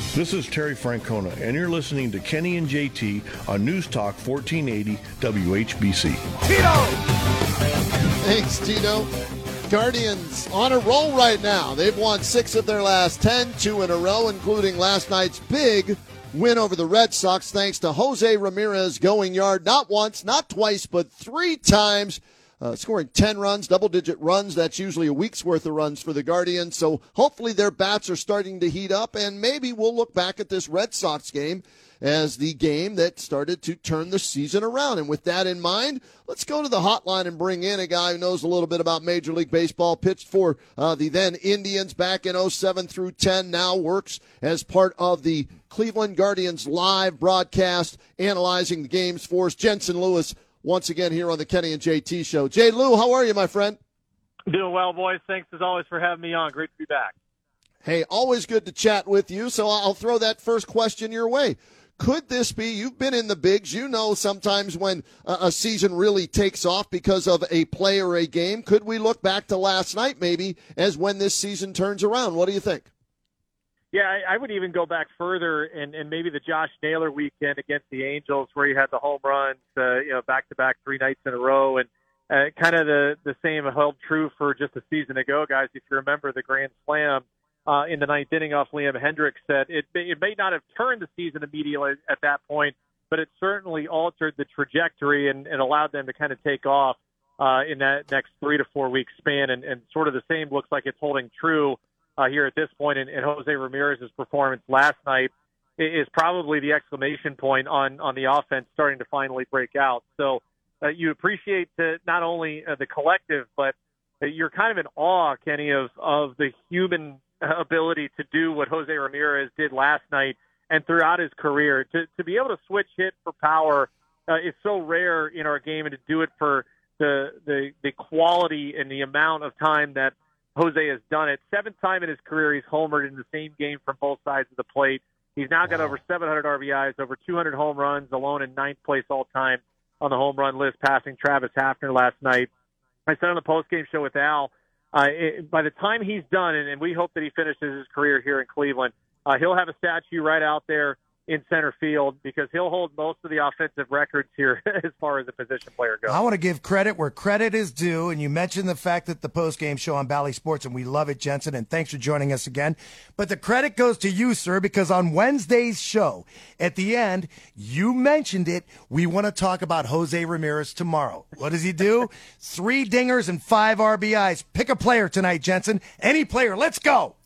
This is Terry Francona, and you're listening to Kenny and JT on News Talk 1480 WHBC. Thanks, Tito. Guardians on a roll right now. They've won 6 of their last 10, 2 in a row, including last night's big win over the Red Sox, thanks to Jose Ramirez going yard not once, not twice, but 3 times. Scoring 10 runs, double-digit runs. That's usually a week's worth of runs for the Guardians. So hopefully their bats are starting to heat up, and maybe we'll look back at this Red Sox game as the game that started to turn the season around. And with that in mind, let's go to the hotline and bring in a guy who knows a little bit about Major League Baseball, pitched for the then Indians back in 07 through 10, now works as part of the Cleveland Guardians live broadcast, analyzing the games for us. Jensen Lewis, once again here on the Kenny and JT Show. J. Lou, how are you, my friend? Doing well, boys. Thanks, as always, for having me on. Great to be back. Hey, always good to chat with you, so I'll throw that first question your way. Could this be, you've been in the bigs, you know sometimes when a season really takes off because of a play or a game, could we look back to last night maybe as when this season turns around? What do you think? Yeah, I would even go back further and maybe the Josh Naylor weekend against the Angels where he had the home runs, back-to-back 3 nights in a row. And kind of the same held true for just a season ago, guys. If you remember the grand slam in the 9th inning off Liam Hendriks, said it may not have turned the season immediately at that point, but it certainly altered the trajectory and allowed them to kind of take off in that next 3 to 4 week span. And sort of the same looks like it's holding true here at this point, and Jose Ramirez's performance last night is probably the exclamation point on the offense starting to finally break out. So you appreciate not only the collective, but you're kind of in awe, Kenny, of the human ability to do what Jose Ramirez did last night and throughout his career. To be able to switch hit for power is so rare in our game, and to do it for the quality and the amount of time that Jose has done it. 7th time in his career he's homered in the same game from both sides of the plate. He's now got over 700 RBIs, over 200 home runs, alone in 9th place all-time on the home run list, passing Travis Hafner last night. I said on the postgame show with Al, by the time he's done, and we hope that he finishes his career here in Cleveland, he'll have a statue right out there in center field because he'll hold most of the offensive records here as far as the position player goes. I want to give credit where credit is due, and you mentioned the fact that the post-game show on Bally Sports, and we love it, Jensen, and thanks for joining us again. But the credit goes to you, sir, because on Wednesday's show, at the end, you mentioned it. We want to talk about Jose Ramirez tomorrow. What does he do? 3 dingers and 5 RBIs. Pick a player tonight, Jensen. Any player. Let's go.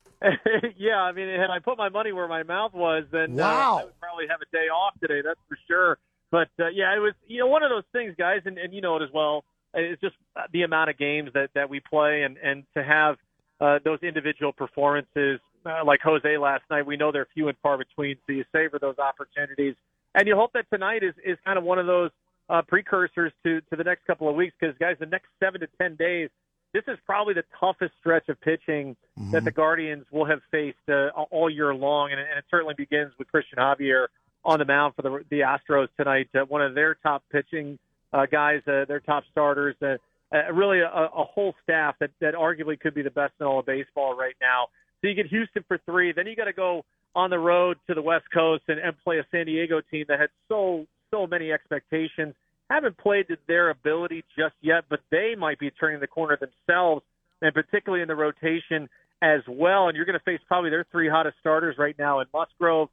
Yeah, I mean, had I put my money where my mouth was, then wow. I would probably have a day off today, that's for sure. But, yeah, it was one of those things, guys, and you know it as well. It's just the amount of games that we play, and to have those individual performances like Jose last night, we know they're few and far between, so you savor those opportunities. And you hope that tonight is kind of one of those precursors to the next couple of weeks because, guys, the next 7 to 10 days, this is probably the toughest stretch of pitching that the Guardians will have faced all year long, and it certainly begins with Christian Javier on the mound for the Astros tonight, one of their top pitching guys, their top starters, really a whole staff that arguably could be the best in all of baseball right now. So you get Houston for 3, then you got to go on the road to the West Coast and play a San Diego team that had so many expectations. Haven't played to their ability just yet, but they might be turning the corner themselves, and particularly in the rotation as well. And you're going to face probably their 3 hottest starters right now in Musgrove,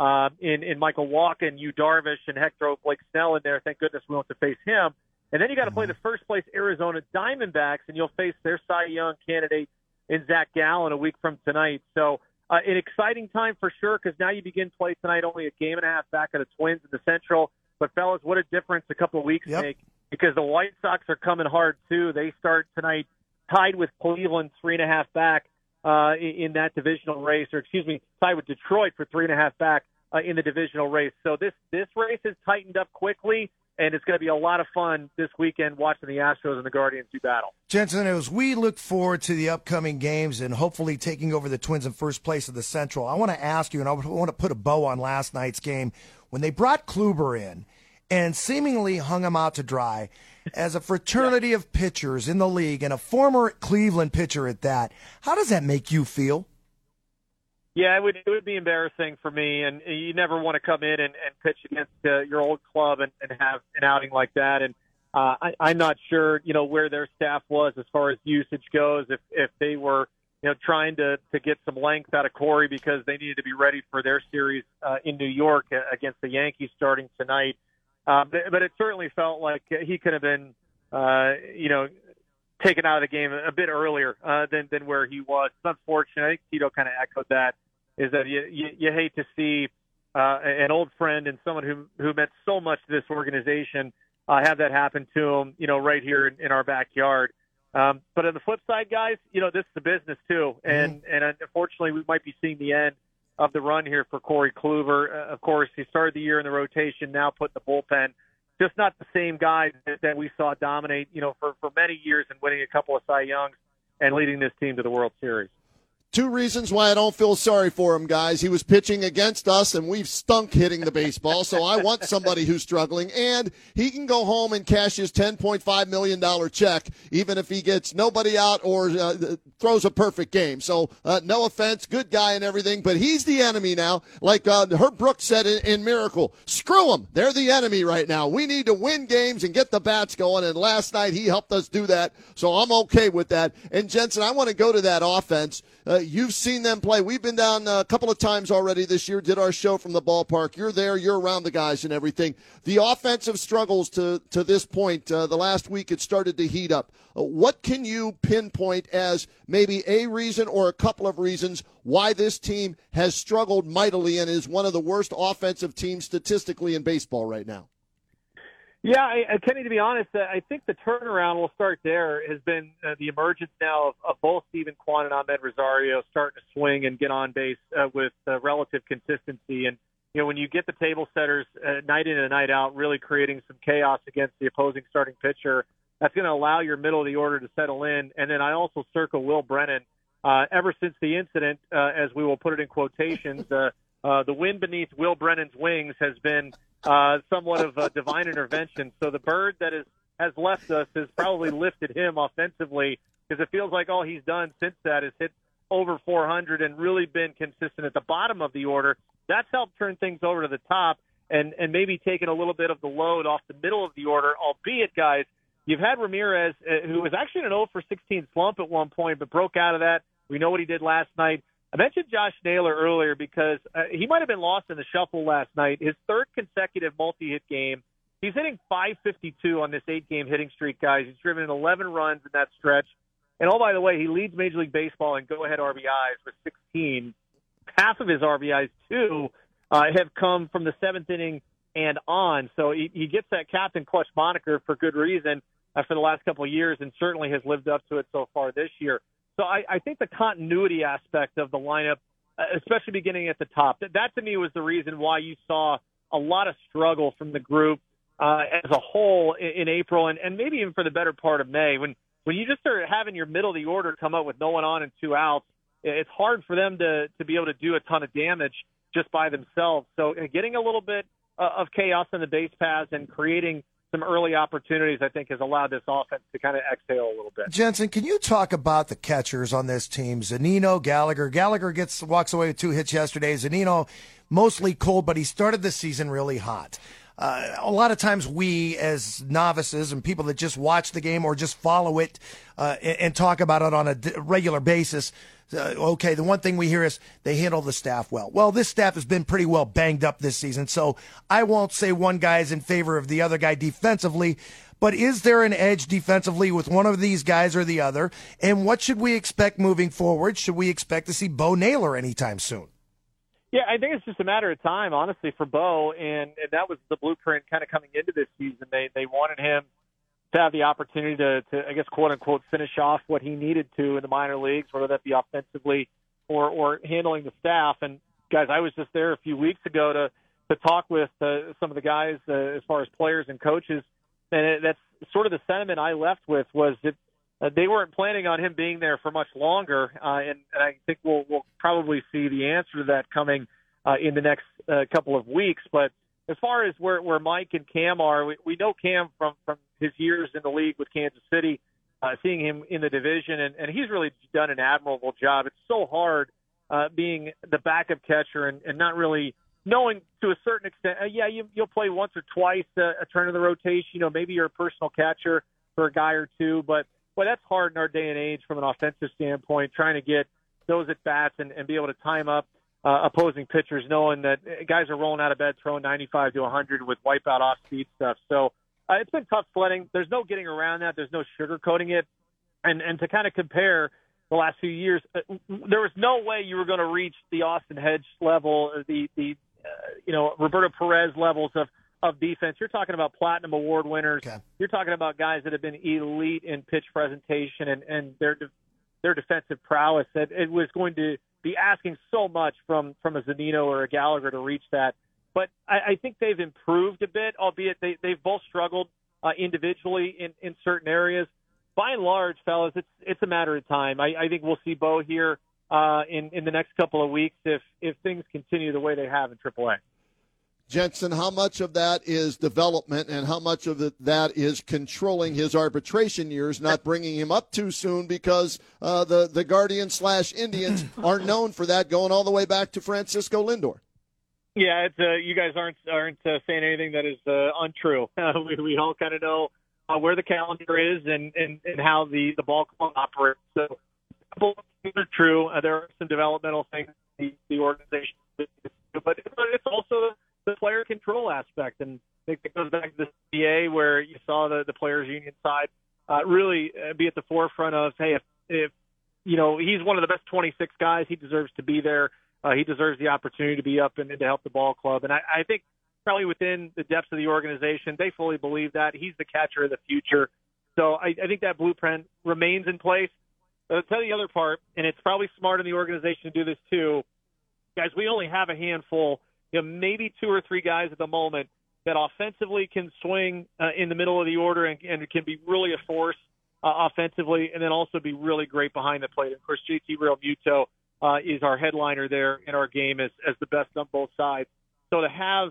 in Michael Walken, Yu Darvish, and Hector Blake Snell in there. Thank goodness we don't have to face him. And then you got to play the first-place Arizona Diamondbacks, and you'll face their Cy Young candidate in Zach Gallen a week from tonight. So an exciting time for sure because now you begin play tonight only a game and a half back of the Twins in the Central. But, fellas, what a difference a couple of weeks make because the White Sox are coming hard, too. They start tonight tied with Cleveland 3.5 back in that divisional race, or, tied with Detroit for 3.5 back in the divisional race. So this race has tightened up quickly, and it's going to be a lot of fun this weekend watching the Astros and the Guardians do battle. Jensen, as we look forward to the upcoming games and hopefully taking over the Twins in first place of the Central, I want to ask you, and I want to put a bow on last night's game, when they brought Kluber in and seemingly hung him out to dry, as a fraternity of pitchers in the league and a former Cleveland pitcher at that, how does that make you feel? Yeah, it would be embarrassing for me, and you never want to come in and pitch against your old club and have an outing like that. And I'm not sure, where their staff was as far as usage goes. If they were, trying to get some length out of Corey because they needed to be ready for their series in New York against the Yankees starting tonight. But it certainly felt like he could have been, taken out of the game a bit earlier than where he was. It's unfortunate. I think Tito kind of echoed that, is that you hate to see an old friend and someone who meant so much to this organization have that happen to him, right here in our backyard. But on the flip side, guys, this is a business too. And unfortunately, we might be seeing the end of the run here for Corey Kluber. Of course, he started the year in the rotation, now put in the bullpen. Just not the same guy that we saw dominate, for many years and winning a couple of Cy Youngs and leading this team to the World Series. Two reasons why I don't feel sorry for him, guys. He was pitching against us, and we've stunk hitting the baseball, so I want somebody who's struggling. And he can go home and cash his $10.5 million check, even if he gets nobody out or throws a perfect game. So no offense, good guy and everything, but he's the enemy now. Like Herb Brooks said in Miracle, screw them. They're the enemy right now. We need to win games and get the bats going, and last night he helped us do that, so I'm okay with that. And, Jensen, I want to go to that offense. You've seen them play. We've been down a couple of times already this year, did our show from the ballpark. You're there. You're around the guys and everything. The offensive struggles to this point, the last week it started to heat up. What can you pinpoint as maybe a reason or a couple of reasons why this team has struggled mightily and is one of the worst offensive teams statistically in baseball right now? Yeah, Kenny, to be honest, I think the turnaround, will start there, has been the emergence now of both Steven Kwan and Ahmed Rosario starting to swing and get on base with relative consistency. And, when you get the table setters night in and night out really creating some chaos against the opposing starting pitcher, that's going to allow your middle of the order to settle in. And then I also circle Will Brennan. Ever since the incident, as we will put it in quotations, the wind beneath Will Brennan's wings has been somewhat of a divine intervention. So the bird that has left us has probably lifted him offensively, because it feels like all he's done since that is hit over 400 and really been consistent at the bottom of the order. That's helped turn things over to the top and maybe taken a little bit of the load off the middle of the order, albeit, guys, you've had Ramirez, who was actually in an 0 for 16 slump at one point, but broke out of that. We know what he did last night. I mentioned Josh Naylor earlier because he might have been lost in the shuffle last night. His third consecutive multi-hit game. He's hitting .552 on this 8-game hitting streak, guys. He's driven in 11 runs in that stretch. And, oh, by the way, he leads Major League Baseball in go-ahead RBIs with 16. Half of his RBIs, too, have come from the seventh inning and on. So he gets that Captain Clutch moniker for good reason for the last couple of years, and certainly has lived up to it so far this year. So I think the continuity aspect of the lineup, especially beginning at the top, that to me was the reason why you saw a lot of struggle from the group as a whole in April and maybe even for the better part of May. When you just start having your middle of the order come up with no one on and 2 outs, it's hard for them to be able to do a ton of damage just by themselves. So getting a little bit of chaos in the base paths and creating some early opportunities, I think, has allowed this offense to kind of exhale a little bit. Jensen, can you talk about the catchers on this team? Zunino, Gallagher. Gallagher walks away with 2 hits yesterday. Zunino, mostly cold, but he started the season really hot. A lot of times we, as novices and people that just watch the game or just follow it and talk about it on a regular basis, okay, the one thing we hear is they handle the staff well. Well, this staff has been pretty well banged up this season, so I won't say one guy is in favor of the other guy defensively, but is there an edge defensively with one of these guys or the other? And what should we expect moving forward? Should we expect to see Bo Naylor anytime soon? Yeah, I think it's just a matter of time, honestly, for Bo, and that was the blueprint kind of coming into this season. They wanted him to have the opportunity to I guess, quote-unquote, finish off what he needed to in the minor leagues, whether that be offensively or handling the staff. And, guys, I was just there a few weeks ago to talk with some of the guys as far as players and coaches, and that's sort of the sentiment I left with was that they weren't planning on him being there for much longer, and I think we'll probably see the answer to that coming in the next couple of weeks. But as far as where Mike and Cam are, we know Cam from his years in the league with Kansas City, seeing him in the division, and he's really done an admirable job. It's so hard being the backup catcher and not really knowing to a certain extent, you'll play once or twice a turn of the rotation. Maybe you're a personal catcher for a guy or two, but that's hard in our day and age from an offensive standpoint, trying to get those at bats and be able to time up opposing pitchers, knowing that guys are rolling out of bed throwing 95 to 100 with wipeout off-speed stuff. So it's been tough sledding. There's no getting around that. There's no sugarcoating it. And to kind of compare the last few years, there was no way you were going to reach the Austin Hedges level, the Roberto Perez levels of defense. You're talking about platinum award winners. Okay. You're talking about guys that have been elite in pitch presentation and their defensive prowess. That it was going to be asking so much from a Zunino or a Gallagher to reach that. But I think they've improved a bit, albeit they've both struggled individually in certain areas. By and large, fellas, it's a matter of time. I think we'll see Bo here in the next couple of weeks if things continue the way they have in AAA. Jensen, how much of that is development and how much of that is controlling his arbitration years, not bringing him up too soon because the Guardians/Indians are known for that, going all the way back to Francisco Lindor? Yeah, you guys aren't saying anything that is untrue. We all kind of know where the calendar is and how the ball club operates. So a couple of things are true. There are some developmental things the organization, but it's also the player control aspect, and I think it goes back to the CBA where you saw the players union side really be at the forefront of, hey, if he's one of the best 26 guys, he deserves to be there. He deserves the opportunity to be up and to help the ball club. And I think probably within the depths of the organization, they fully believe that. He's the catcher of the future. So I think that blueprint remains in place. I'll tell you the other part, and it's probably smart in the organization to do this too. Guys, we only have a handful, maybe 2 or 3 guys at the moment that offensively can swing in the middle of the order and can be really a force offensively, and then also be really great behind the plate. Of course, JT Realmuto is our headliner there in our game as the best on both sides. So to have,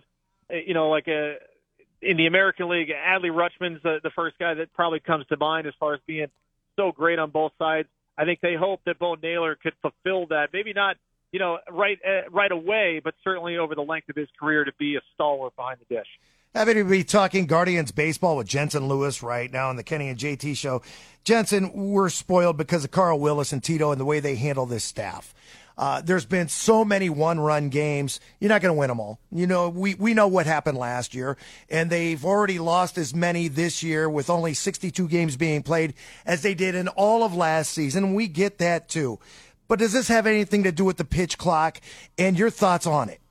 in the American League, Adley Rutschman's the first guy that probably comes to mind as far as being so great on both sides. I think they hope that Bo Naylor could fulfill that. Maybe not, right away, but certainly over the length of his career to be a stalwart behind the dish. Happy to be talking Guardians baseball with Jensen Lewis right now on the Kenny and JT show. Jensen, we're spoiled because of Carl Willis and Tito and the way they handle this staff. There's been so many one-run games. You're not going to win them all. We know what happened last year, and they've already lost as many this year with only 62 games being played as they did in all of last season. We get that too. But does this have anything to do with the pitch clock and your thoughts on it?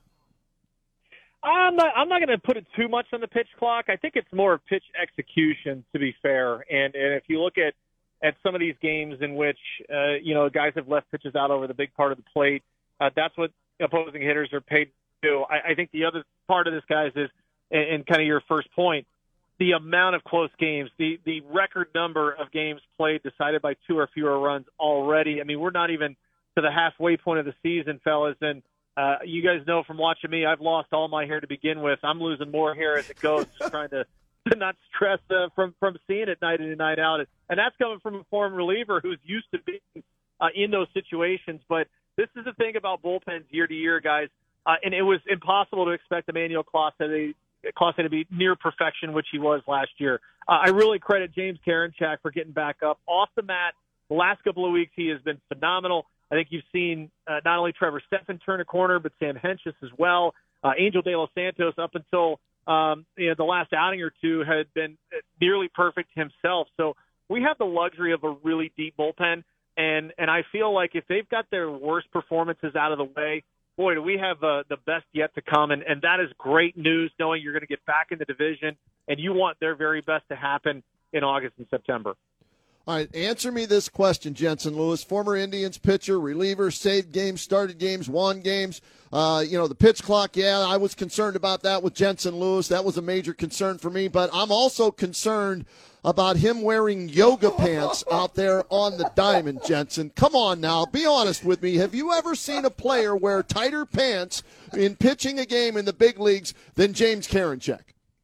I'm not going to put it too much on the pitch clock. I think it's more pitch execution, to be fair. And if you look at some of these games in which, guys have left pitches out over the big part of the plate, that's what opposing hitters are paid to do. I think the other part of this, guys, is, and kind of your first point, the amount of close games, the record number of games played decided by 2 or fewer runs already. I mean, we're not even to the halfway point of the season, fellas, and you guys know from watching me, I've lost all my hair to begin with. I'm losing more hair as it goes, just trying to not stress from seeing it night in and night out. And that's coming from a former reliever who's used to being in those situations. But this is the thing about bullpens year to year, guys. And it was impossible to expect Emmanuel Clase to be near perfection, which he was last year. I really credit James Karinchak for getting back up off the mat. The last couple of weeks, he has been phenomenal. I think you've seen not only Trevor Stephan turn a corner, but Sam Hentges as well. Angel De Los Santos, up until the last outing or two, had been nearly perfect himself. So we have the luxury of a really deep bullpen, and I feel like if they've got their worst performances out of the way, boy, do we have the best yet to come, and that is great news, knowing you're going to get back in the division, and you want their very best to happen in August and September. All right, answer me this question, Jensen Lewis, former Indians pitcher, reliever, saved games, started games, won games. The pitch clock, I was concerned about that with Jensen Lewis. That was a major concern for me, but I'm also concerned about him wearing yoga pants out there on the diamond, Jensen. Come on now, be honest with me. Have you ever seen a player wear tighter pants in pitching a game in the big leagues than James Karinchak?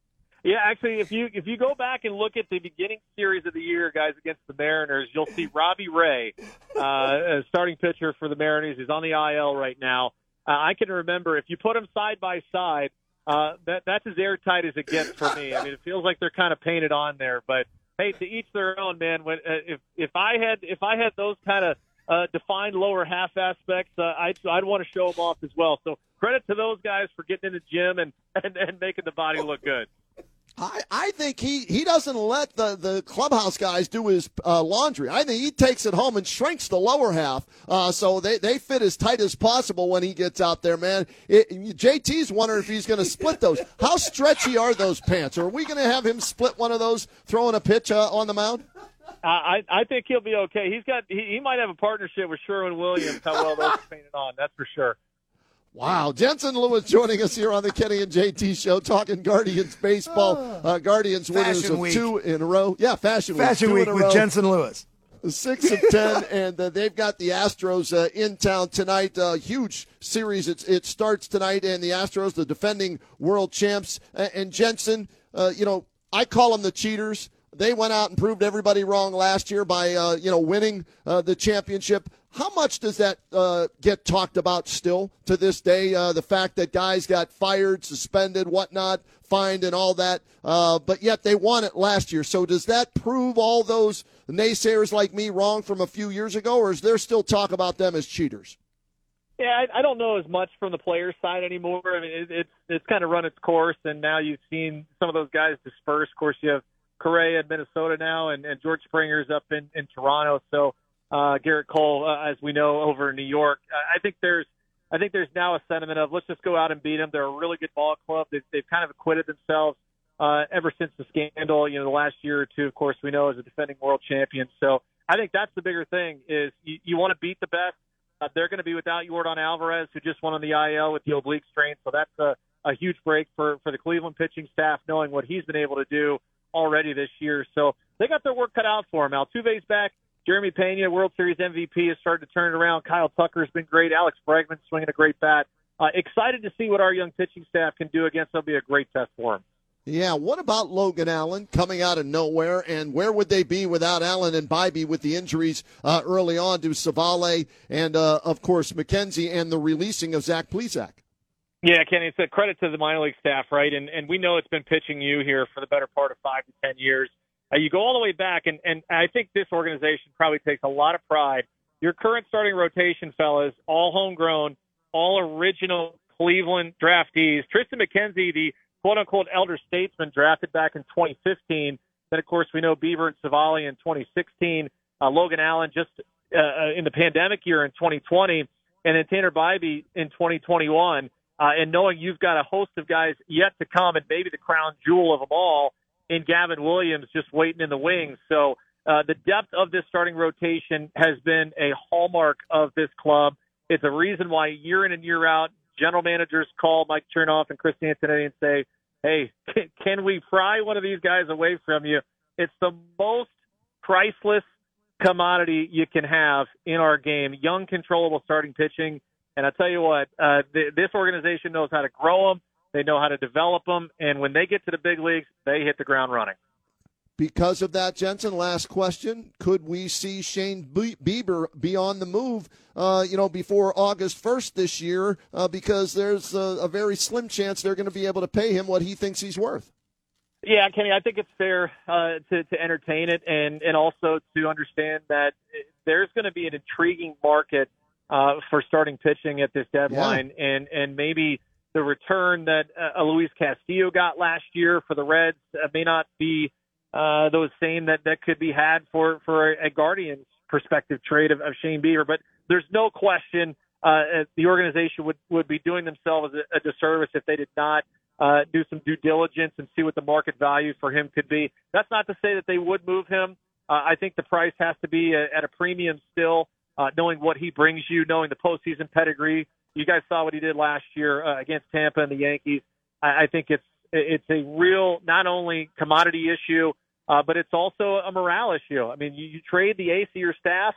Yeah, actually, if you go back and look at the beginning series of the year, guys, against the Mariners, you'll see Robbie Ray, starting pitcher for the Mariners. He's on the IL right now. I can remember if you put them side by side, that's as airtight as it gets for me. I mean, it feels like they're kind of painted on there. But hey, to each their own, man. When if I had those kind of defined lower half aspects, I'd want to show them off as well. So credit to those guys for getting in the gym and making the body look good. I think he doesn't let the clubhouse guys do his laundry. I think he takes it home and shrinks the lower half so they fit as tight as possible when he gets out there, man. JT's wondering if he's going to split those. How stretchy are those pants? Are we going to have him split one of those throwing a pitch on the mound? I think he'll be okay. He might have a partnership with Sherwin-Williams, how well those are painted on, that's for sure. Wow. Jensen Lewis joining us here on the Kenny and JT Show, talking Guardians baseball. Guardians winners of 2 in a row. Yeah, Fashion Week. Fashion Week with Jensen Lewis. 6 of 10, and they've got the Astros in town tonight. Huge series. It starts tonight, and the Astros, the defending world champs. And Jensen, I call them the cheaters. They went out and proved everybody wrong last year by, winning the championship. How much does that get talked about still to this day? The fact that guys got fired, suspended, whatnot, fined, and all that, but yet they won it last year. So does that prove all those naysayers like me wrong from a few years ago, or is there still talk about them as cheaters? Yeah, I don't know as much from the players' side anymore. I mean, it's kind of run its course, and now you've seen some of those guys disperse. Of course, you have Correa in Minnesota now, and George Springer's up in Toronto. So Garrett Cole, as we know, over in New York. I think there's now a sentiment of let's just go out and beat them. They're a really good ball club. They've kind of acquitted themselves ever since the scandal. The last year or two, of course, we know as a defending world champion. So I think that's the bigger thing is you want to beat the best. They're going to be without Yordan Alvarez, who just went on the IL with the oblique strain. So that's a huge break for the Cleveland pitching staff, knowing what he's been able to do already this year. So they got their work cut out for him. Altuve's back. Jeremy Pena, World Series MVP, has started to turn it around. Kyle Tucker's been great. Alex Bregman swinging a great bat. Excited to see what our young pitching staff can do against. That'll be a great test for him. Yeah, what about Logan Allen coming out of nowhere, and where would they be without Allen and Bybee with the injuries early on to Savale and, of course, McKenzie and the releasing of Zach Plesac? Yeah, Kenny, it's a credit to the minor league staff, right? And we know it's been pitching you here for the better part of 5 to 10 years. You go all the way back, and I think this organization probably takes a lot of pride. Your current starting rotation, fellas, all homegrown, all original Cleveland draftees. Tristan McKenzie, the quote-unquote elder statesman, drafted back in 2015. Then, of course, we know Bieber and Savale in 2016. Logan Allen just in the pandemic year in 2020. And then Tanner Bybee in 2021. And knowing you've got a host of guys yet to come, and maybe the crown jewel of them all, in Gavin Williams just waiting in the wings. So the depth of this starting rotation has been a hallmark of this club. It's a reason why year in and year out, general managers call Mike Chernoff and Chris Antonetti and say, hey, can we pry one of these guys away from you? It's the most priceless commodity you can have in our game, young, controllable starting pitching. And I tell you what, this organization knows how to grow them. They know how to develop them, and when they get to the big leagues, they hit the ground running. Because of that, Jensen, last question, could we see Shane Bieber be on the move, before August 1st this year, because there's a very slim chance they're going to be able to pay him what he thinks he's worth? Yeah, Kenny, I think it's fair to entertain it and also to understand that there's going to be an intriguing market for starting pitching at this deadline, and maybe the return that Luis Castillo got last year for the Reds may not be those same that could be had for a Guardians perspective trade of Shane Bieber. But there's no question the organization would be doing themselves a disservice if they did not do some due diligence and see what the market value for him could be. That's not to say that they would move him. I think the price has to be at a premium still, knowing what he brings you, knowing the postseason pedigree. You guys saw what he did last year against Tampa and the Yankees. I think it's a real not only commodity issue, but it's also a morale issue. I mean, you trade the ace of your staff,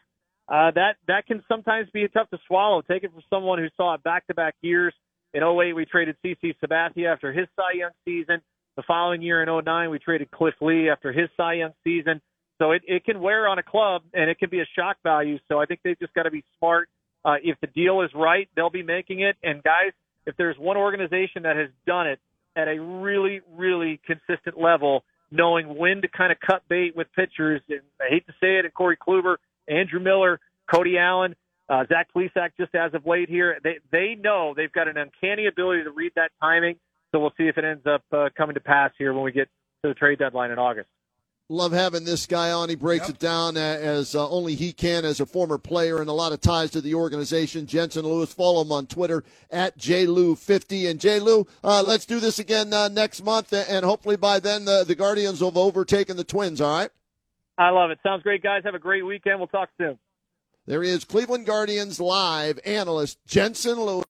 that can sometimes be tough to swallow. Take it from someone who saw it back-to-back years. In 2008, we traded CC Sabathia after his Cy Young season. The following year in 2009, we traded Cliff Lee after his Cy Young season. So it can wear on a club, and it can be a shock value. So I think they've just got to be smart. If the deal is right, they'll be making it. And, guys, if there's one organization that has done it at a really, really consistent level, knowing when to kind of cut bait with pitchers, and I hate to say it, and Corey Kluber, Andrew Miller, Cody Allen, Zach Plesac just as of late here, they know they've got an uncanny ability to read that timing. So we'll see if it ends up coming to pass here when we get to the trade deadline in August. Love having this guy on. He breaks it down as only he can as a former player and a lot of ties to the organization. Jensen Lewis, follow him on Twitter at JLou50. And JLou, let's do this again next month, and hopefully by then the Guardians will have overtaken the Twins, all right? I love it. Sounds great, guys. Have a great weekend. We'll talk soon. There is Cleveland Guardians Live analyst Jensen Lewis.